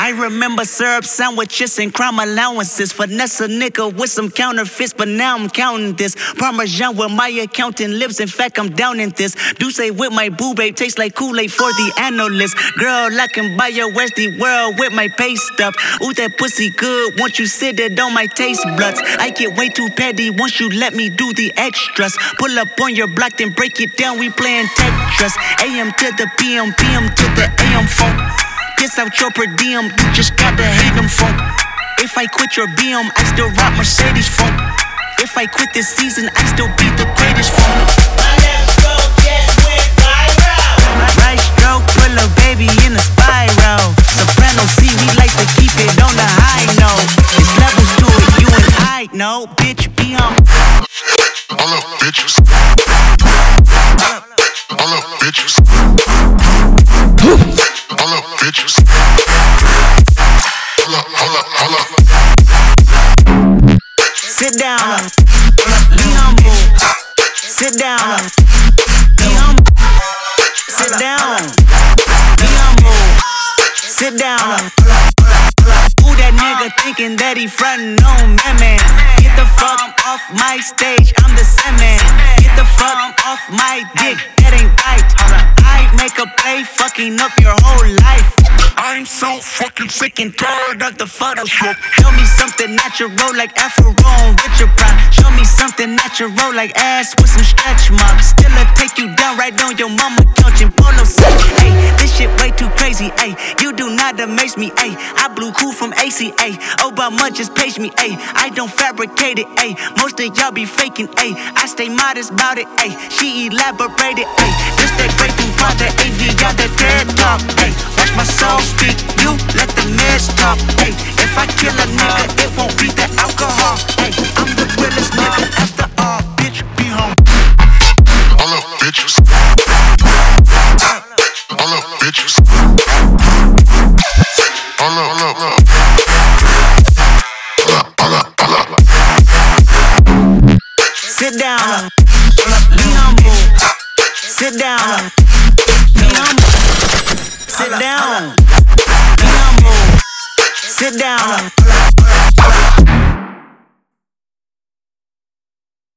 I remember syrup sandwiches and crime allowances. Finesse a nigga with some counterfeits, but now I'm counting this. Parmesan where my accountant lives, in fact I'm down in this. Do say with my boo babe, tastes like Kool-Aid for the analyst. Girl, I can buy your Westie world with my pay stub. Ooh, that pussy good, won't you sit it on my taste buds? I get way too petty once you let me do the extras. Pull up on your block, then break it down, we playing Tetris. AM to the PM, PM to the AM phone. Piss out your per diem, you just gotta hate them phone. If I quit your BM, I still rock Mercedes phone. If I quit this season, I still be the greatest phone. My left stroke just went viral. Right stroke, put a baby in a spiral. Soprano C, we like to keep it on the high note. It's levels to it, you and I know. Bitch, be on. All up, bitches. All up, bitches. All up, bitches. Hold up. Sit down. Be humble. Sit down. Be humble. Sit down. Be humble. Sit down. Who that nigga thinking that he frontin' on man? Get the fuck off my stage, I'm the Sandman. Get the fuck off my dick, that ain't right. I make a play, fucking up your whole life. I'm so fucking sick and tired of the Photoshop. Show me something natural like Afro on Richard Pryor. Show me something natural like ass with some stretch marks. Still'll take you down right on your mama couch in polo set. Ayy, this shit way too crazy. Ayy, you do not amaze me. Ayy, I blew cool from ACA. Obama just page me. Ayy, I don't fabricate it. Ayy, most of y'all be faking. Ayy, I stay modest about it. Ayy, she elaborated. Ayy, just that great thing called the AV got the TED talk. Ayy, watch my soul speak, you let the meds talk. Ayy, if I kill a nigga, it won't be the alcohol. Ayy, I'm the realest nigga after all. Bitch, be home. All up, bitches. All up, bitches. All up. Sit down. Be humble. Sit down. Be humble. Sit down. Be humble. Sit down.